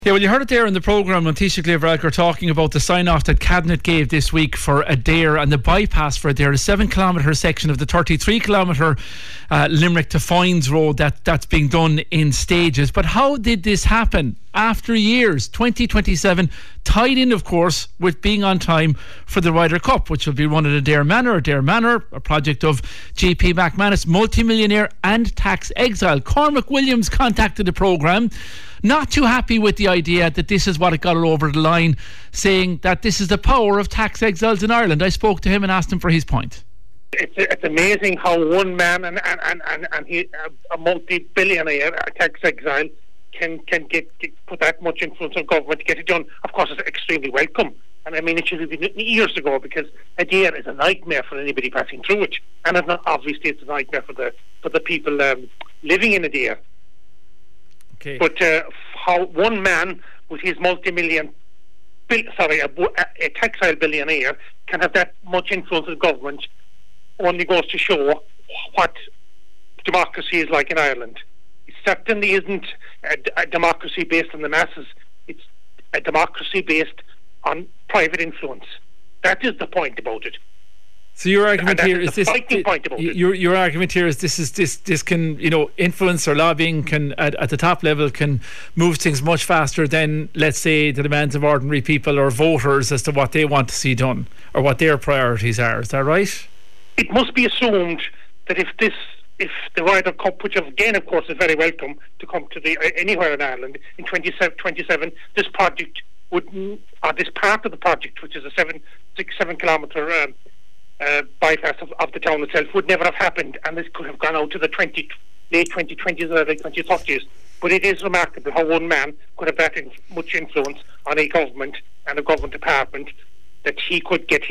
Yeah, well, you heard it there in the programme when Taoiseach Leo Varadkar talking about the sign-off that Cabinet gave this week for Adare and the bypass for Adare, a 7-kilometre section of the 33-kilometre Limerick to Foynes Road that's being done in stages. But how did this happen after years? 2027, tied in, of course, with being on time for the Ryder Cup, which will be run at Adare Manor. Adare Manor, a project of JP McManus, multimillionaire and tax exile. Cormac Williams contacted the programme, not too happy with the idea that this is what it got it over the line, saying that this is the power of tax exiles in Ireland. I spoke to him and asked him for his point. It's amazing how one man and he, a multi-billionaire tax exile can put that much influence on government to get it done. Of course, it's extremely welcome. And I mean, it should have been years ago, because Adare is a nightmare for anybody passing through it. And obviously it's a nightmare for the people living in Adare. Okay. But how one man with his a taxile billionaire can have that much influence in government only goes to show what democracy is like in Ireland. It certainly isn't a democracy based on the masses. It's a democracy based on private influence. That is the point about it. So your argument here is this? Your argument here is this can, influence or lobbying can at the top level can move things much faster than, let's say, the demands of ordinary people or voters as to what they want to see done or what their priorities are. Is that right? It must be assumed that if the Ryder Cup, which again, of course, is very welcome to come to anywhere in Ireland in 27, this project this part of the project, which is a 7-kilometre bypass of the town itself, would never have happened, and this could have gone out to the late 2020s or early 2030s. But it is remarkable how one man could have that much influence on a government and a government department that he could get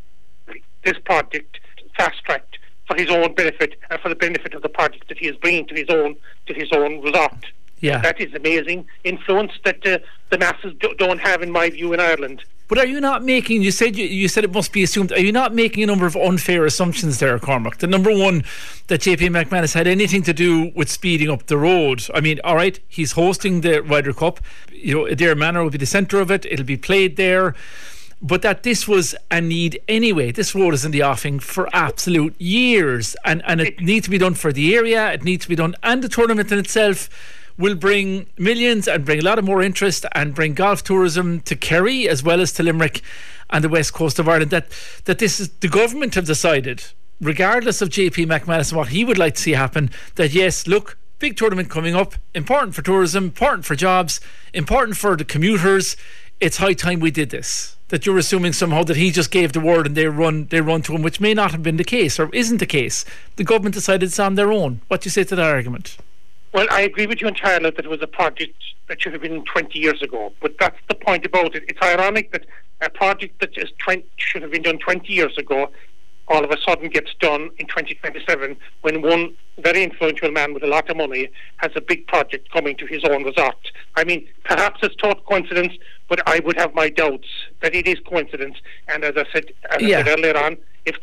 this project fast-tracked for his own benefit and for the benefit of the project that he is bringing to his own resort. Yeah, that is amazing influence that the masses don't have, in my view, in Ireland. But are you not making, you said it must be assumed, are you not making a number of unfair assumptions there, Cormac? The number one, that JP McManus had anything to do with speeding up the road. I mean, all right, he's hosting the Ryder Cup, Adare Manor will be the centre of it, it'll be played there, but that this was a need anyway. This road is in the offing for absolute years, and it needs to be done for the area, it needs to be done, and the tournament in itself will bring millions and bring a lot of more interest and bring golf tourism to Kerry as well as to Limerick and the west coast of Ireland. That this is, the government have decided, regardless of JP McManus and what he would like to see happen, that yes, look, big tournament coming up, important for tourism, important for jobs, important for the commuters, it's high time we did this. That you're assuming somehow that he just gave the word and they run to him, which may not have been the case or isn't the case. The government decided it's on their own. What do you say to that argument? Well, I agree with you entirely that it was a project that should have been 20 years ago. But that's the point about it. It's ironic that a project that should have been done 20 years ago all of a sudden gets done in 2027 when one very influential man with a lot of money has a big project coming to his own resort. I mean, perhaps it's total coincidence, but I would have my doubts that it is coincidence. And as I said earlier on, if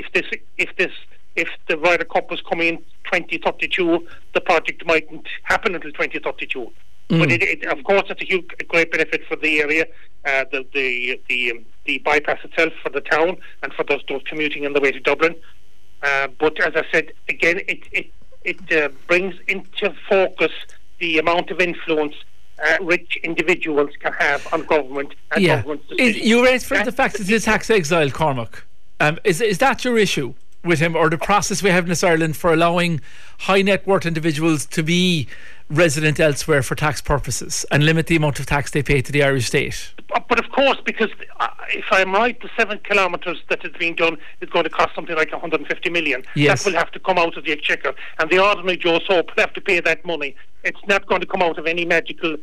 the Ryder Cup was coming in 2032, the project mightn't happen until 2032. But of course, it's a great benefit for the area, the bypass itself for the town and for those commuting on the way to Dublin. But as I said again, it brings into focus the amount of influence rich individuals can have on government and government's decisions. You raised for the fact that he's a tax exile, Cormac. Is that your issue with him, or the process we have in this Ireland for allowing high net worth individuals to be resident elsewhere for tax purposes and limit the amount of tax they pay to the Irish state? But of course, because if I'm right, the 7 kilometres that is being done is going to cost something like 150 million. Yes. That will have to come out of the exchequer, and the ordinary Joe Soap will have to pay that money. It's not going to come out of any medical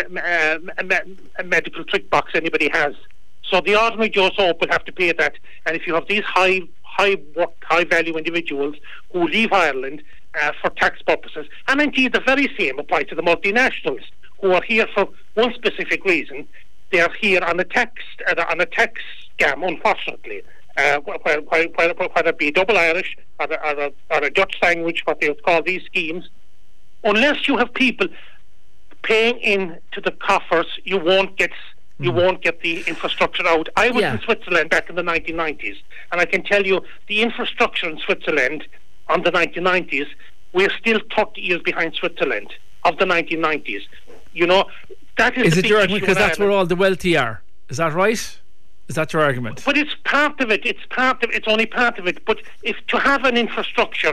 trick box anybody has. So the ordinary Joe Soap will have to pay that. And if you have these high value individuals who leave Ireland for tax purposes, and indeed the very same apply to the multinationals who are here for one specific reason. They are here on a tax scam, unfortunately. Whether it be double Irish or a Dutch language, what they would call these schemes, unless you have people paying in to the coffers, you won't get the infrastructure out. I was in Switzerland back in the 1990s, and I can tell you the infrastructure in Switzerland on the 1990s, we're still 30 years behind Switzerland of the 1990s. You know, that is it your argument because that's where all the wealthy are? Is that right? Is that your argument? But it's part of it. It's only part of it. But if to have an infrastructure,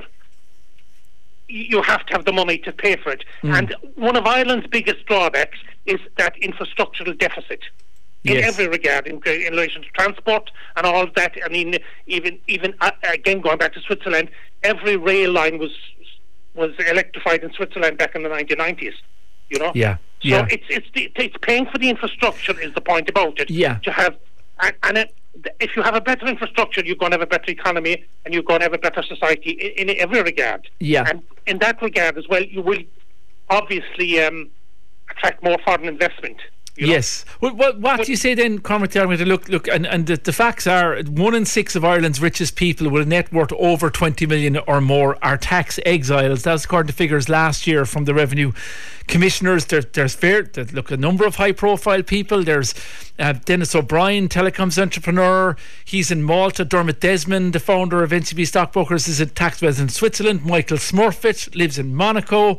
you have to have the money to pay for it. And one of Ireland's biggest drawbacks is that infrastructural deficit in every regard, in relation to transport and all of that. I mean, even again, going back to Switzerland, every rail line was electrified in Switzerland back in the 1990s. You know, so it's paying for the infrastructure is the point about it. To have if you have a better infrastructure, you're going to have a better economy and you're going to have a better society in every regard. And in that regard as well, you will obviously attract more foreign investment. Yes. Well, what do you say then, Cormac? Look, and the facts are 1 in 6 of Ireland's richest people with a net worth over 20 million or more are tax exiles. That's according to figures last year from the Revenue Commissioners. There's a number of high-profile people. There's Dennis O'Brien, telecoms entrepreneur. He's in Malta. Dermot Desmond, the founder of NCB Stockbrokers, is a tax resident in Switzerland. Michael Smurfit lives in Monaco.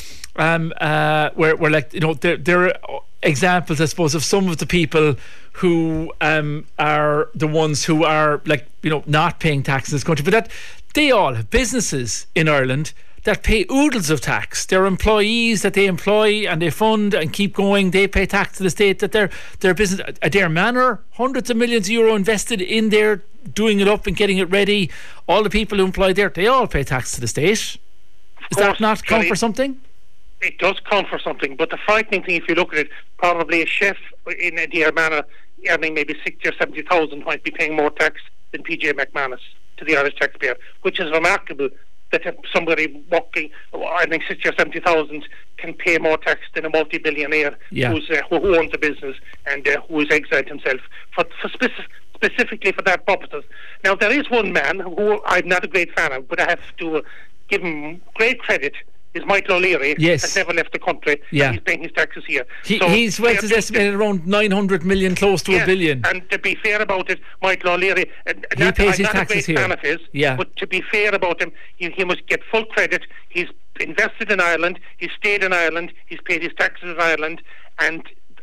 Where like, you know, there are examples, I suppose, of some of the people who are the ones who are, like, you know, not paying tax in this country, but that they all have businesses in Ireland that pay oodles of tax. Their employees that they employ and they fund and keep going, they pay tax to the state. That their business, Adare Manor, hundreds of millions of euro invested in there, doing it up and getting it ready. All the people who employ there, they all pay tax to the state. Does that not count for something? It does count for something, but the frightening thing, if you look at it, probably a chef in Adare Manor earning maybe 60 or 70,000 might be paying more tax than PJ McManus to the Irish taxpayer, which is remarkable that somebody working earning 60 or 70,000 can pay more tax than a multi-billionaire who owns a business and who is exiled himself for specifically for that purposes. Now, there is one man who I'm not a great fan of, but I have to give him great credit. Is Michael O'Leary has never left the country. And he's paying his taxes here. His wealth is estimated around 900 million, close to $1 billion. And to be fair about it, Michael O'Leary, he pays his taxes here. I'm not a great fan of his, but to be fair about him, he must get full credit. He's invested in Ireland, he's stayed in Ireland, he's paid his taxes in Ireland, and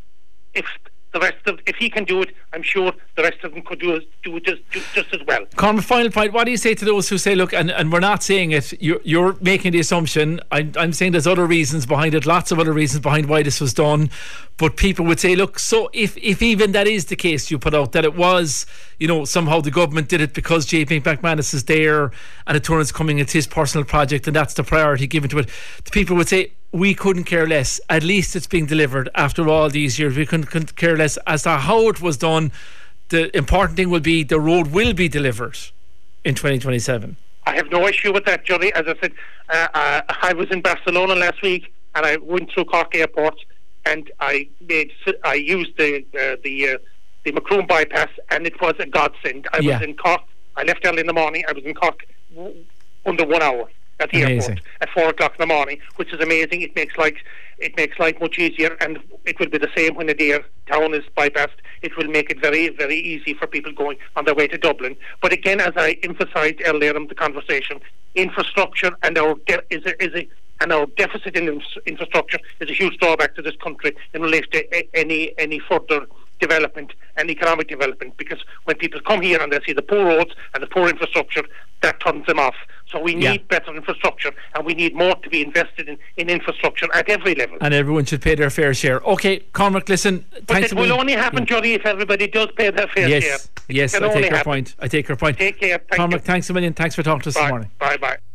if he can do it, I'm sure the rest of them could do just as well. Cormac, final point. What do you say to those who say, look, and we're not saying it, you're making the assumption, I'm saying there's other reasons behind it, lots of other reasons behind why this was done, but people would say, look, so if even that is the case you put out, that it was, you know, somehow the government did it because JP McManus is there and a tournament's coming, it's his personal project and that's the priority given to it, the people would say, we couldn't care less. At least it's being delivered after all these years. We couldn't care less as to how it was done. The important thing will be the road will be delivered in 2027. I have no issue with that, Johnny. As I said, I was in Barcelona last week and I went through Cork Airport and I used the Macroom bypass and it was a godsend. I was in Cork. I left early in the morning. I was in Cork under 1 hour at the airport at 4 o'clock in the morning, which is amazing. It makes life much easier, and it will be the same when Adare town is bypassed. It will make it very, very easy for people going on their way to Dublin. But again, as I emphasised earlier in the conversation, infrastructure and our deficit in infrastructure is a huge drawback to this country in relation to any further development and economic development, because when people come here and they see the poor roads and the poor infrastructure, that turns them off. So we need better infrastructure, and we need more to be invested in infrastructure at every level. And everyone should pay their fair share. Okay, Cormac, listen. But it will only happen, Johnny, if everybody does pay their fair share. Yes, I take your point. Take care. Cormac, thanks a million. Thanks for talking to us this morning. Bye.